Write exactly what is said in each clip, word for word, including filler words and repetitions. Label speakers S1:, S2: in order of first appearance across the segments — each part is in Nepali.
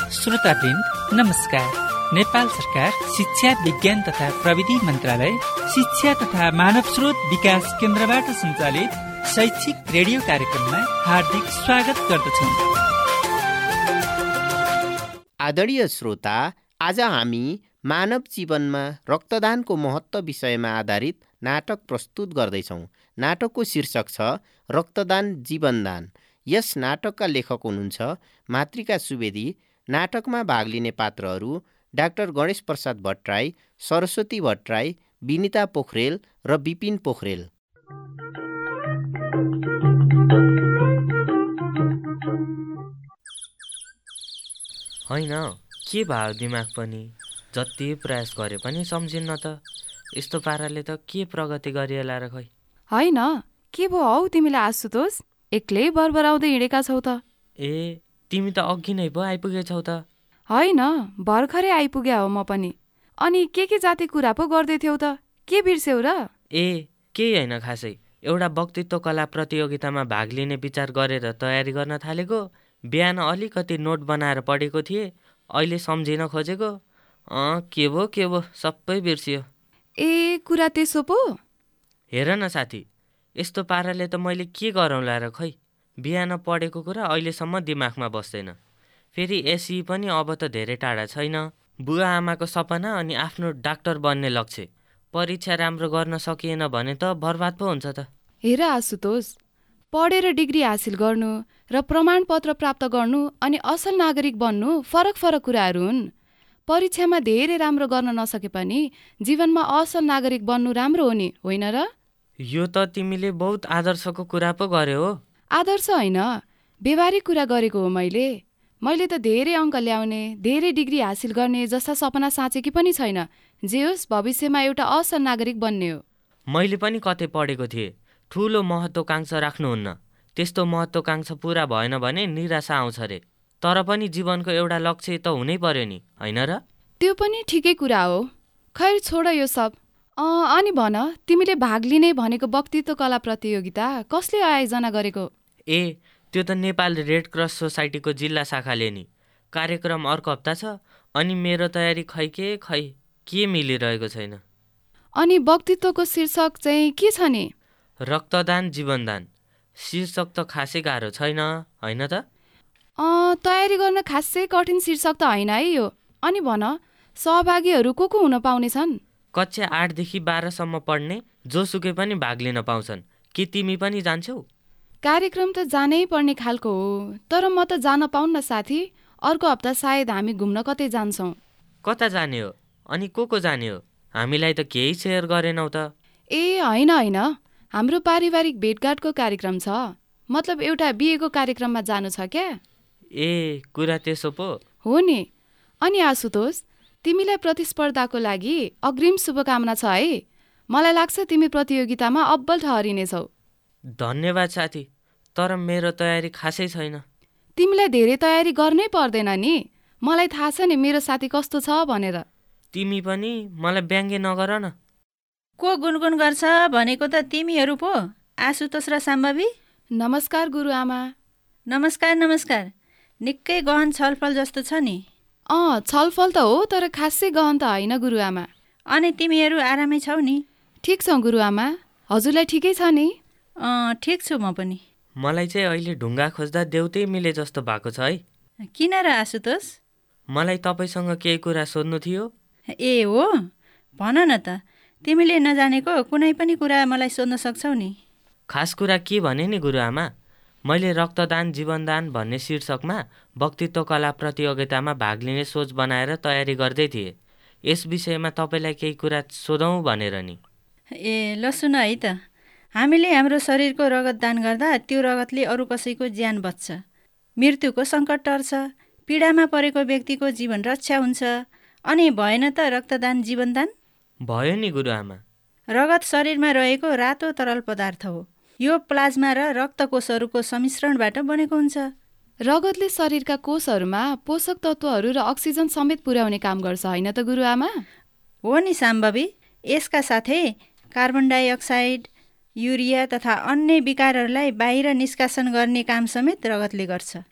S1: श्रोतावृन्द नमस्कार। नेपाल सरकार शिक्षा विज्ञान तथा प्रविधि मन्त्रालय शिक्षा तथा मानव स्रोत विकास केन्द्रबाट सञ्चालित शैक्षिक रेडियो कार्यक्रममा हार्दिक स्वागत गर्दछौँ।
S2: आदरणीय श्रोता, आज हामी मानव जीवनमा रक्तदानको महत्त्व विषयमा आधारित नाटक प्रस्तुत गर्दैछौँ। नाटकको शीर्षक छ रक्तदान जीवनदान। यस नाटकका लेखक हुनुहुन्छ मातृका सुवेदी। नाटकमा भाग लिने पात्रहरू डाक्टर गणेश प्रसाद भट्टराई, सरस्वती भट्टराई, विनिता पोखरेल र विपिन पोखरेल।
S3: होइन, के भयो दिमाग पनि? जति प्रयास गरे पनि सम्झिन्न त। यस्तो पाराले त के प्रगति गरिएला र खै।
S4: होइन, के भयो हौ तिमीलाई आशुतोष? एक्लै बरबराउँदै हिँडेका छौ त?
S3: ए, तिमी त अघि नै पो आइपुगेछौ त।
S4: होइन, भर्खरै आइपुग्या हो म पनि। अनि के के जाति कुरा पो गर्दै थियौ त? के बिर्स्यौ र?
S3: ए, केही होइन खासै। एउटा वक्तित्व कला प्रतियोगितामा भाग लिने विचार गरेर तयारी गर्न थालेको। बिहान अलिकति नोट बनाएर पढेको थिएँ, अहिले सम्झिन खोजेको। अँ के भो के भो सबै बिर्सियो।
S4: ए, कुरा त्यसो पो?
S3: हेर न साथी, यस्तो पाराले त मैले के गरौँला र खै। बिहान पढेको कुरा अहिलेसम्म दिमागमा बस्दैन। फेरि एसी पनि अब त धेरै टाढा छैन। बुवा आमाको सपना अनि आफ्नो डाक्टर बन्ने लक्ष्य, परीक्षा राम्रो गर्न सकिएन भने त बर्बाद पो हुन्छ त।
S4: हेर आशुतोष, पढेर डिग्री हासिल गर्नु र प्रमाणपत्र प्राप्त गर्नु अनि असल नागरिक बन्नु फरक फरक कुराहरू हुन्। परीक्षामा धेरै राम्रो गर्न नसके पनि जीवनमा असल नागरिक बन्नु राम्रो हो नि, होइन र?
S3: यो त तिमीले बहुत आदर्शको कुरा पो गर्यो हो।
S4: आदर्श होइन, व्यवहारिक कुरा गरेको हो मैले। मैले त धेरै अङ्क ल्याउने, धेरै डिग्री हासिल गर्ने जस्ता सपना साँचेकी पनि छैन। जे होस्, भविष्यमा एउटा असल नागरिक बन्ने हो।
S3: मैले पनि कतै पढेको थिएँ, ठुलो महत्त्वकांक्षा राख्नुहुन्न। त्यस्तो महत्त्वकांक्षा पुरा भएन भने निराशा आउँछ रे। तर पनि जीवनको एउटा लक्ष्य त हुनै पर्यो नि, होइन र?
S4: त्यो पनि ठिकै कुरा हो। खैर, छोड यो सब। अँ अनि भन, तिमीले भाग लिने भनेको वक्तित्व कला प्रतियोगिता कसले आयोजना गरेको?
S3: ए, त्यो त नेपाल रेड क्रस सोसाइटीको जिल्ला शाखाले नि। कार्यक्रम अर्को हप्ता छ। अनि मेरो तयारी खै के खै के मिलिरहेको छैन।
S4: अनि वक्तित्वको शीर्षक चाहिँ के छ नि?
S3: रक्तदान जीवनदान। शीर्षक त खासै गाह्रो छैन, होइन त?
S4: अँ तयारी गर्न खासै कठिन शीर्षक त होइन है यो। अनि भन, सहभागीहरू को को हुन पाउनेछन्?
S3: कक्षा आठदेखि बाह्रसम्म पढ्ने जोसुकै पनि भाग लिन पाउँछन्। के तिमी पनि जान्छौ?
S4: कार्यक्रम त जानै पर्ने खालको हो, तर म त जान पाउन्न साथी। अर्को हप्ता सायद हामी घुम्न कतै जान्छौँ।
S3: कता जाने हो? अनि को को जाने हो? हामीलाई त केही सेयर गरेनौ त।
S4: ए होइन होइन, हाम्रो पारिवारिक भेटघाटको कार्यक्रम छ। मतलब एउटा बिहेको कार्यक्रममा जानु छ क्या।
S3: ए, कुरा त्यसो पो
S4: हो नि। अनि आशुतोष, तिमीलाई प्रतिस्पर्धाको लागि अग्रिम शुभकामना छ है। मलाई लाग्छ तिमी प्रतियोगितामा अब्बल ठहरिनेछौ।
S3: धन्यवाद साथी, तर मेरो तयारी खासै छैन।
S4: तिमीलाई धेरै तयारी गर्नै पर्दैन नि। मलाई थाहा छ नि मेरो साथी कस्तो छ भनेर।
S3: तिमी पनि मलाई व्यङ्ग्य नगर न।
S5: को गुनगुन गर्छ भनेको त तिमीहरू पो, आशुतोष र साम्बवी।
S4: नमस्कार गुरुआमा।
S5: नमस्कार नमस्कार। निकै गहन छलफल जस्तो छ नि।
S4: अँ छलफल त हो, तर खासै गहन त होइन गुरुआमा।
S5: अनि तिमीहरू आरामै छौ नि?
S4: ठिक छौ गुरुआमा। हजुरलाई ठिकै छ नि?
S5: अँ ठिक छु म पनि।
S3: मलाई चाहिँ अहिले ढुङ्गा खोज्दा देउतै मिले जस्तो भएको छ है।
S5: किन र आशुतोष?
S3: मलाई तपाईँसँग केही कुरा सोध्नु थियो।
S5: ए हो, भन न त। तिमीले नजानेको कुनै पनि कुरा मलाई सोध्न सक्छौ नि।
S3: खास कुरा के भने नि गुरुआमा, मैले रक्तदान जीवनदान भन्ने शीर्षकमा वक्तित्व कला प्रतियोगितामा भाग लिने सोच बनाएर तयारी गर्दै थिएँ। यस विषयमा तपाईँलाई केही कुरा सोधौँ भनेर नि।
S5: ए ल सुन है त। हामीले हाम्रो शरीरको रगत दान गर्दा त्यो रगतले अरू कसैको ज्यान बच्छ, मृत्युको सङ्कट टर्छ, पीडामा परेको व्यक्तिको जीवन रक्षा हुन्छ। अनि भएन त रक्तदान जीवनदान?
S3: भयो नि गुरुआमा।
S5: रगत शरीरमा रहेको रातो तरल पदार्थ हो। यो प्लाज्मा र रक्त कोषहरूको सम्मिश्रणबाट बनेको हुन्छ।
S4: रगतले शरीरका कोषहरूमा पोषक तत्त्वहरू र अक्सिजन समेत पुर्याउने काम गर्छ, होइन त गुरुआमा?
S5: हो नि साम्बवी। यसका साथै कार्बन डाइअक्साइड, युरिया तथा अन्य विकारहरूलाई बाहिर निष्कासन गर्ने काम समेत रगतले गर्छ।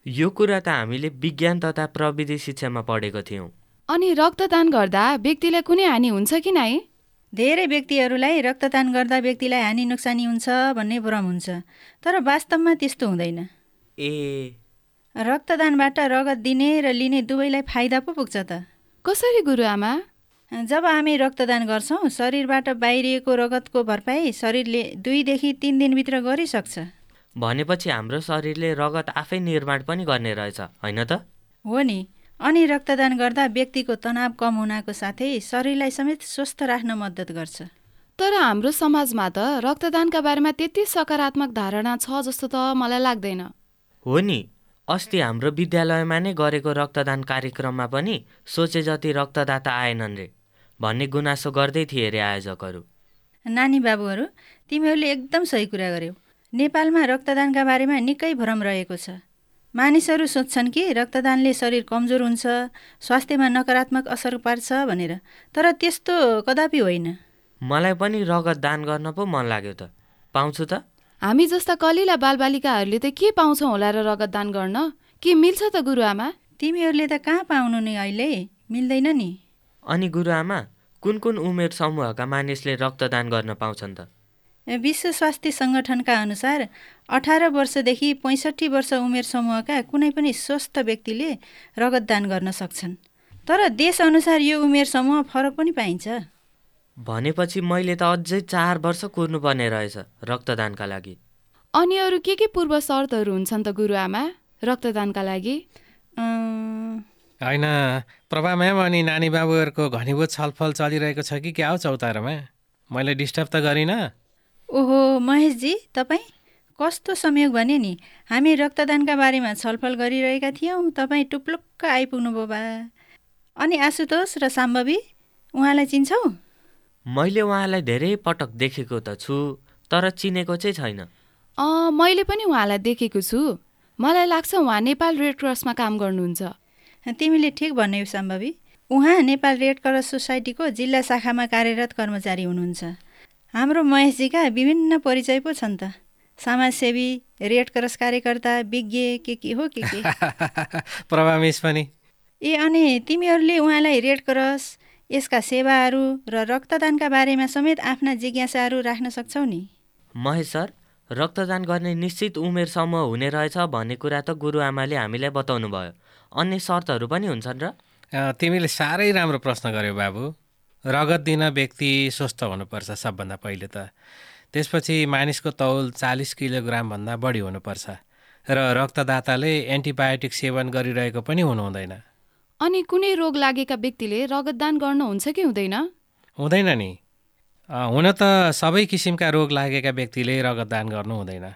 S3: यो कुरा त हामीले विज्ञान तथा प्रविधि शिक्षामा पढेको थियौँ।
S4: अनि रक्तदान गर्दा व्यक्तिलाई कुनै हानि हुन्छ कि नै?
S5: धेरै व्यक्तिहरूलाई रक्तदान गर्दा व्यक्तिलाई हानि नोक्सानी हुन्छ भन्ने भ्रम हुन्छ, तर वास्तवमा त्यस्तो हुँदैन।
S3: ए
S5: रक्तदानबाट रगत दिने र लिने दुवैलाई फाइदा पो पुग्छ त।
S4: कसरी गुरुआमा?
S5: जब हामी रक्तदान गर्छौँ, शरीरबाट बाहिरिएको रगतको भरपाई शरीरले दुईदेखि तिन दिनभित्र गरिसक्छ।
S3: भनेपछि हाम्रो शरीरले रगत आफै निर्माण पनि गर्ने रहेछ, होइन त?
S5: हो नि। अनि रक्तदान गर्दा व्यक्तिको तनाव कम हुनको साथै शरीरलाई समेत स्वस्थ राख्न मद्दत गर्छ।
S4: तर हाम्रो समाजमा त रक्तदानका बारेमा त्यति सकारात्मक धारणा छ जस्तो त मलाई लाग्दैन।
S3: हो नि, अस्ति हाम्रो विद्यालयमा नै गरेको रक्तदान कार्यक्रममा पनि सोचे जति रक्तदाता आएनन् रे भन्ने गुनासो गर्दै थिए रे आयोजकहरू।
S5: नानी बाबुहरू, तिमीहरूले एकदम सही कुरा गर्यौ। नेपालमा रक्तदानका बारेमा निकै भ्रम रहेको छ। मानिसहरू सोच्छन् कि रक्तदानले शरीर कमजोर हुन्छ, स्वास्थ्यमा नकारात्मक असर पार्छ भनेर, तर त्यस्तो कदापि होइन।
S3: मलाई पनि रगत दान गर्न पो मन लाग्यो त। पाउँछु त?
S4: हामी जस्ता कलिला बालबालिकाहरूले त के पाउँछौँ होला र रगत दान गर्न? के मिल्छ त गुरुआमा?
S5: तिमीहरूले त कहाँ पाउनु नि, अहिले मिल्दैन नि।
S3: अनि गुरुआमा, कुन कुन उमेर समूहका मानिसले रक्तदान गर्न पाउँछन् त?
S5: विश्व स्वास्थ्य सङ्गठनका अनुसार अठार वर्षदेखि पैँसठी वर्ष उमेर समूहका कुनै पनि स्वस्थ व्यक्तिले रगत दान गर्न सक्छन्। तर देशअनुसार यो उमेर समूह फरक पनि पाइन्छ।
S3: भनेपछि मैले त अझै चार वर्ष कुर्नुपर्ने रहेछ रक्तदानका लागि।
S4: अनि अरू के के पूर्व शर्तहरू हुन्छन् त गुरुआमा रक्तदानका लागि?
S6: होइन प्रभा म्याम, अनि नानी बाबुहरूको घनीभूत छलफल चलिरहेको छ कि क्या हो चौतारामा? मैले डिस्टर्ब त गरिनँ?
S5: ओहो महेशजी, तपाईँ कस्तो संयोग भने नि। हामी रक्तदानका बारेमा छलफल गरिरहेका थियौँ, तपाईँ टुप्लुक्क आइपुग्नुभयो बा। अनि आशुतोष र साम्बवी, उहाँलाई चिन्छौ?
S3: मैले उहाँलाई धेरै पटक देखेको त छु, तर चिनेको चाहिँ छैन।
S4: अँ मैले पनि उहाँलाई देखेको छु। मलाई लाग्छ उहाँ नेपाल रेड क्रसमा काम गर्नुहुन्छ।
S5: तिमीले ठिक भन्यौ साम्बवी। उहाँ नेपाल रेड क्रस सोसाइटीको जिल्ला शाखामा कार्यरत कर्मचारी हुनुहुन्छ। हाम्रो महेशजीका विभिन्न परिचय पो छन् त। समाजसेवी, रेड क्रस कार्यकर्ता, विज्ञ, के के हो के के।
S6: प्रभा मिस पनि।
S5: ए अनि तिमीहरूले उहाँलाई रेड क्रस, यसका सेवाहरू र रक्तदानका बारेमा समेत आफ्ना जिज्ञासाहरू राख्न सक्छौ नि।
S3: महेश सर, रक्तदान गर्ने निश्चित उमेर समूह हुने रहेछ भन्ने कुरा त गुरुआमाले हामीलाई बताउनु भयो। अन्य शर्तहरू पनि हुन्छन् र?
S6: तिमीले साह्रै राम्रो प्रश्न गर्यौ बाबु। रगत दिन व्यक्ति स्वस्थ हुनुपर्छ सबभन्दा पहिले त। त्यसपछि मानिसको तौल चालिस किलोग्रामभन्दा बढी हुनुपर्छ र रक्तदाताले एन्टिबायोटिक सेवन गरिरहेको पनि हुनु हुँदैन।
S4: अनि कुनै रोग लागेका व्यक्तिले रगतदान गर्नुहुन्छ कि हुँदैन?
S6: हुँदैन नि। हुन त सबै किसिमका रोग लागेका व्यक्तिले रगतदान गर्नु हुँदैन,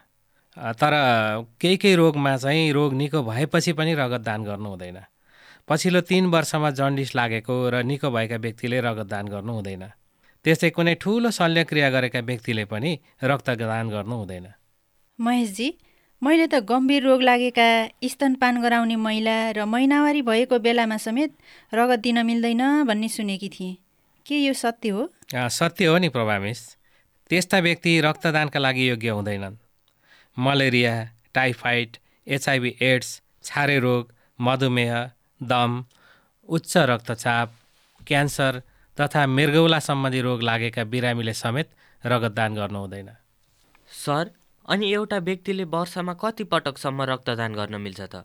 S6: तर केही केही रोगमा चाहिँ रोग निको भएपछि पनि रगतदान गर्नु हुँदैन। पछिल्लो तीन वर्षमा जन्डिस लागेको र निको भएका व्यक्तिले रगतदान गर्नु हुँदैन। त्यस्तै कुनै ठुलो शल्यक्रिया गरेका व्यक्तिले पनि रक्तदान गर्नु हुँदैन।
S5: महेशजी, मैले त गम्भीर रोग लागेका, स्तनपान गराउने महिला र महिनावारी भएको बेलामा समेत रगत दिन मिल्दैन भन्ने सुनेकी थिएँ। के यो सत्य हो?
S6: सत्य हो नि प्रभा मिस। त्यस्ता व्यक्ति रक्तदानका लागि योग्य हुँदैनन्। मलेरिया, टाइफाइड, एचआइभी एड्स, छारे रोग, मधुमेह, दम, उच्च रक्तचाप, क्यान्सर तथा मृगौला सम्बन्धी रोग लागेका बिरामीले समेत रगतदान गर्नु हुँदैन।
S3: सर, अनि एउटा व्यक्तिले वर्षमा कति पटकसम्म रक्तदान गर्न मिल्छ त?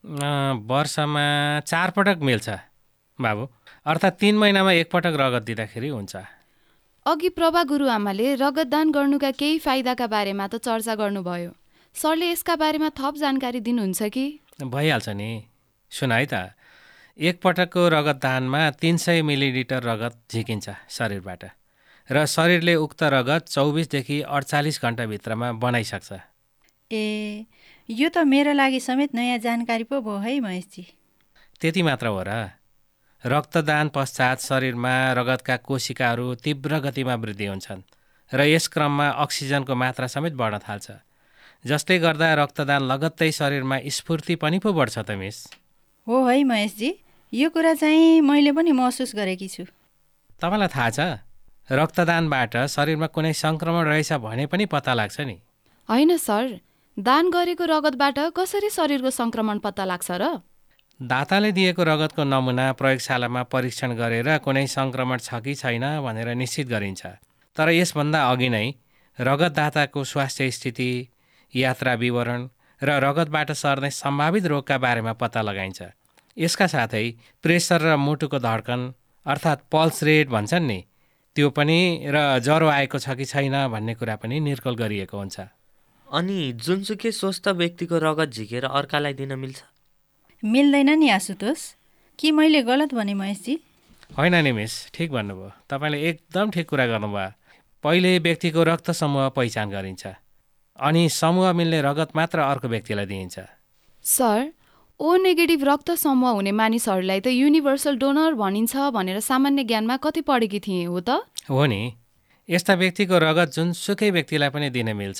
S6: वर्षमा चार पटक मिल्छ बाबु, अर्थात् तिन महिनामा एकपटक रगत दिँदाखेरि हुन्छ।
S4: अघि प्रभा गुरुआमाले रगतदान गर्नुका केही फाइदाका बारेमा त चर्चा गर्नुभयो। सरले यसका बारेमा थप जानकारी दिनुहुन्छ कि?
S6: भइहाल्छ नि। सुन है त, एकपटकको रगतदानमा तिन सय मिलिलिटर रगत झिकिन्छ शरीरबाट र शरीरले उक्त रगत चौबिसदेखि अडचालिस घन्टाभित्रमा बनाइसक्छ।
S5: ए, यो त मेरो लागि समेत नयाँ जानकारी पो भयो है महेशजी।
S6: त्यति मात्र हो र? रक्तदान पश्चात शरीरमा रगतका कोशिकाहरू तीव्र गतिमा वृद्धि हुन्छन् र यस क्रममा अक्सिजनको मात्रा समेत बढ्न थाल्छ, जसले गर्दा रक्तदान लगत्तै शरीरमा स्फूर्ति पनि पो बढ्छ त मिस।
S5: हो है महेशजी, यो कुरा चाहिँ मैले पनि महसुस गरेकी छु।
S6: तपाईँलाई थाहा छ रक्तदानबाट शरीरमा कुनै सङ्क्रमण रहेछ भने पनि पत्ता लाग्छ नि?
S4: होइन सर, दान गरेको रगतबाट कसरी शरीरको सङ्क्रमण पत्ता लाग्छ र?
S6: दाताले दिएको रगतको नमुना प्रयोगशालामा परीक्षण गरेर कुनै सङ्क्रमण छ कि छैन भनेर निश्चित गरिन्छ। तर यसभन्दा अघि नै रगतदाताको स्वास्थ्य स्थिति, यात्रा विवरण र रगतबाट सर्ने सम्भावित रोगका बारेमा पत्ता लगाइन्छ। यसका साथै प्रेसर र मुटुको धड्कन अर्थात् पल्स रेट भन्छन् नि, त्यो पनि र ज्वरो आएको छ कि छैन भन्ने कुरा पनि निर्कल गरिएको हुन्छ।
S3: अनि जुनसुकै स्वस्थ व्यक्तिको रगत झिकेर अर्कालाई दिन मिल्छ?
S5: मिल्दैन नि आशुतोष। कि मैले गलत भने महेशजी?
S6: होइन नि मिस, ठिक भन्नुभयो। तपाईँले एकदम ठिक कुरा गर्नुभयो। पहिले व्यक्तिको रक्त समूह पहिचान गरिन्छ, अनि समूह मिल्ने रगत मात्र अर्को व्यक्तिलाई दिइन्छ।
S4: सर, ओ नेगेटिभ रक्त समूह हुने मानिसहरूलाई त युनिभर्सल डोनर भनिन्छ भनेर सामान्य ज्ञानमा कति पढेकी थिएँ, हो त?
S6: हो नि, यस्ता व्यक्तिको रगत जुनसुकै व्यक्तिलाई पनि दिन मिल्छ।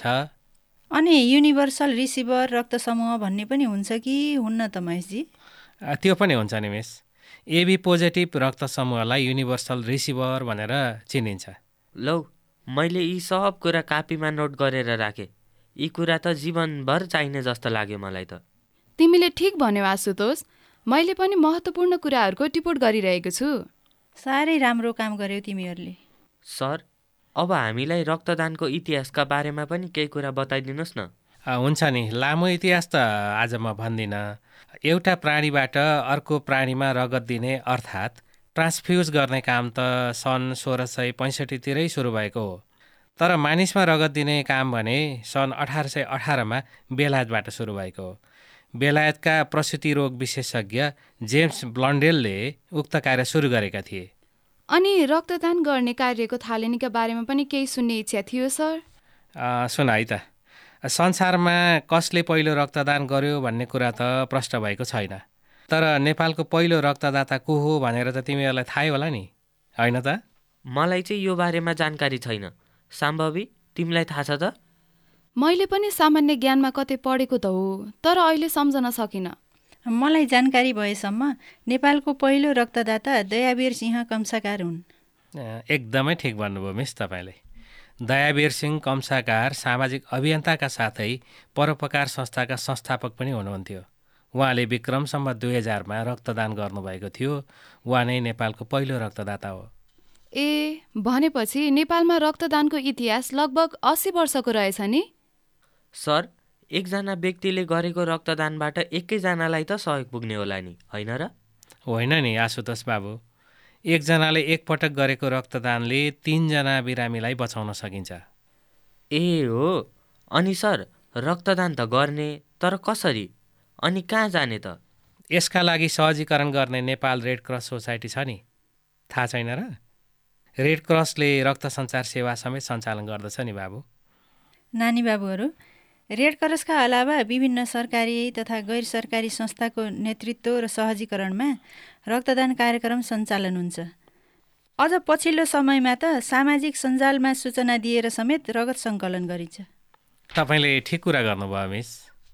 S5: अनि युनिभर्सल रिसिभर रक्त समूह भन्ने पनि हुन्छ कि हुन्न त महेशजी?
S6: त्यो पनि हुन्छ नि मिस। एबी पोजिटिभ रक्त समूहलाई युनिभर्सल रिसिभर भनेर चिनिन्छ।
S3: लौ, मैले यी सब कुरा कापीमा नोट गरेर राखेँ। यी कुरा त जीवनभर चाहिने जस्तो लाग्यो मलाई त।
S4: तिमीले ठिक भन्यौ आशुतोष। मैले पनि महत्त्वपूर्ण कुराहरूको टिपोट गरिरहेको छु।
S5: साह्रै राम्रो काम गर्यौ तिमीहरूले।
S3: सर, अब हामीलाई रक्तदानको इतिहासका बारेमा पनि केही कुरा बताइदिनुहोस् न।
S6: हुन्छ नि, लामो इतिहास त आज म भन्दिनँ। एउटा प्राणीबाट अर्को प्राणीमा रगत दिने अर्थात् ट्रान्सफ्युज गर्ने काम त सन् सोह्र सय पैँसठीतिरै सुरु भएको हो। तर मानिसमा रगत दिने काम भने सन् अठार सय अठारमा बेलायतबाट सुरु भएको हो। बेलायतका प्रसुति रोग विशेषज्ञ जेम्स ब्लन्डेलले उक्त कार्य सुरु गरेका थिए।
S4: अनि रक्तदान गर्ने कार्यको थालनीका बारेमा पनि केही सुन्ने इच्छा थियो सर।
S6: सुन है त, संसारमा कसले पहिलो रक्तदान गर्यो भन्ने कुरा त प्रश्न भएको छैन। तर नेपालको पहिलो रक्तदाता को हो भनेर त तिमीहरूलाई थाहै होला नि, होइन त?
S3: मलाई चाहिँ यो बारेमा जानकारी छैन। साम्भवी, तिमीलाई थाहा छ त?
S4: मैले पनि सामान्य ज्ञानमा कतै पढेको त हो, तर अहिले सम्झन सकिनँ।
S5: मलाई जानकारी भएसम्म नेपालको पहिलो रक्तदाता दयावीर सिंह कम्साकार हुन्।
S6: एकदमै ठिक भन्नुभयो मिस तपाईँले। दयावीर सिंह कम्साकार सामाजिक अभियन्ताका साथै परोपकार संस्थाका संस्थापक पनि हुनुहुन्थ्यो। उहाँले विक्रमसम्म दुई हजारमा रक्तदान गर्नुभएको थियो। उहाँ नै नेपालको पहिलो रक्तदाता हो।
S4: ए, भनेपछि नेपालमा रक्तदानको इतिहास लगभग अस्सी वर्षको रहेछ नि?
S3: सर, एकजना व्यक्तिले गरेको रक्तदानबाट एकैजनालाई त सहयोग पुग्ने होला नि, होइन र?
S6: होइन नि आशुतोष बाबु, एकजनाले एकपटक गरेको रक्तदानले तीनजना बिरामीलाई बचाउन सकिन्छ।
S3: ए हो। अनि सर, रक्तदान त गर्ने, तर कसरी अनि कहाँ जाने त?
S6: यसका लागि सहजीकरण गर्ने नेपाल रेड क्रस सोसाइटी छ नि, थाहा छैन र? रेड क्रसले रक्त सञ्चार सेवा समेत सञ्चालन गर्दछ नि बाबु।
S5: नानी बाबुहरू, रेड क्रसका अलावा विभिन्न सरकारी तथा गैर सरकारी संस्थाको नेतृत्व र सहजीकरणमा रक्तदान कार्यक्रम सञ्चालन हुन्छ। अझ पछिल्लो समयमा त सामाजिक सञ्जालमा सूचना दिएर समेत रगत सङ्कलन गरिन्छ।
S6: तपाईँले ठिक कुरा गर्नुभयो मिस।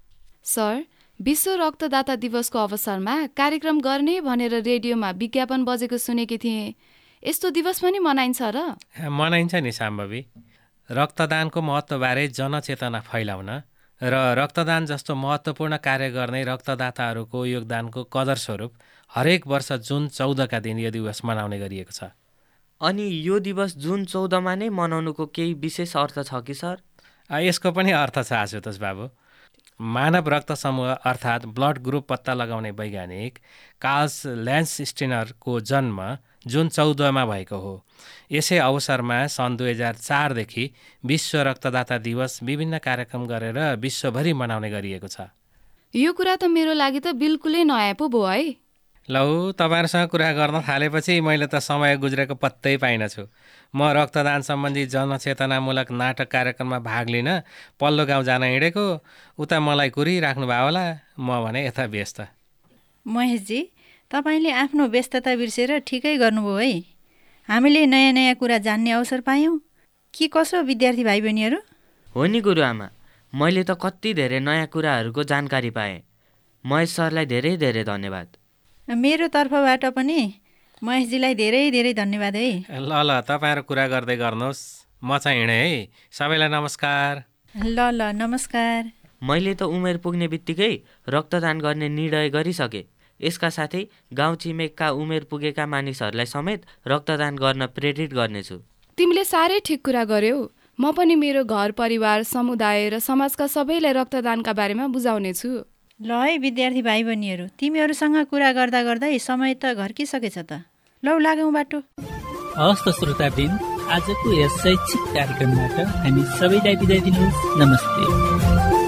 S4: सर, विश्व रक्तदाता दिवसको अवसरमा कार्यक्रम गर्ने भनेर रेडियोमा विज्ञापन बजेको सुनेकी थिएँ। यस्तो दिवस पनि मनाइन्छ र?
S6: मनाइन्छ नि साम्भवी। रक्तदानको महत्त्वबारे जनचेतना फैलाउन र रक्तदान जस्तो महत्त्वपूर्ण कार्य गर्ने रक्तदाताहरूको योगदानको कदर स्वरूप हरेक वर्ष जुन चौधका दिन यो दिवस मनाउने गरिएको छ।
S3: अनि यो दिवस जुन चौधमा नै मनाउनुको केही विशेष अर्थ छ कि सर?
S6: यसको पनि अर्थ छ आशुतोष बाबु। मानव रक्त समूह अर्थात् ब्लड ग्रुप पत्ता लगाउने वैज्ञानिक कार्ल्स ल्यान्डस्टेनरको जन्म जुन चौधमा भएको हो। यसै अवसरमा सन् दुई हजार चारदेखि विश्व रक्तदाता दिवस विभिन्न कार्यक्रम गरेर विश्वभरि मनाउने गरिएको छ।
S4: यो कुरा त मेरो लागि त बिल्कुलै नयाँ पो भयो है।
S6: लौ, तपाईँहरूसँग कुरा गर्न थालेपछि मैले त समय गुज्रेको पत्तै पाइनछु। म रक्तदान सम्बन्धी जनचेतनामूलक नाटक कार्यक्रममा भाग लिन पल्लो गाउँ जान हिँडेको, उता मलाई कुरिराख्नु भयो होला, म भने यता व्यस्त।
S5: महेशजी, तपाईँले आफ्नो व्यस्तता बिर्सेर ठिकै गर्नुभयो है। हामीले नयाँ नयाँ कुरा जान्ने अवसर पायौँ। के कसो विद्यार्थी भाइ बहिनीहरू?
S3: हो नि गुरुआमा, मैले त कति धेरै नयाँ कुराहरूको जानकारी पाएँ। महेश सरलाई धेरै धेरै धन्यवाद।
S5: मेरो तर्फबाट पनि महेशजीलाई धेरै धेरै धन्यवाद है।
S6: ल ल, तपाईँहरू कुरा गर्दै गर्नुहोस्, म चाहिँ हिँडेँ है। सबैलाई नमस्कार।
S5: ल ल, नमस्कार।
S3: मैले त उमेर पुग्ने बित्तिकै रक्तदान गर्ने निर्णय गरिसके। यसका साथै गाउँ छिमेकका उमेर पुगेका मानिसहरूलाई समेत रक्तदान गर्न प्रेरित गर्नेछु।
S4: तिमीले साह्रै ठिक कुरा गर्यौ। म पनि मेरो घर परिवार, समुदाय र समाजका सबैलाई रक्तदानका बारेमा बुझाउनेछु।
S5: ल है विद्यार्थी भाइ बहिनीहरू, तिमीहरूसँग कुरा गर्दा गर्दै समय त घर्किसकेछ त। लौ लागौँ बाटो।
S1: हवस् त श्रोतावृन्द, आजको यस शैक्षिक कार्यक्रमबाट हामी सबैलाई बिदा दिनुहोस्। नमस्ते।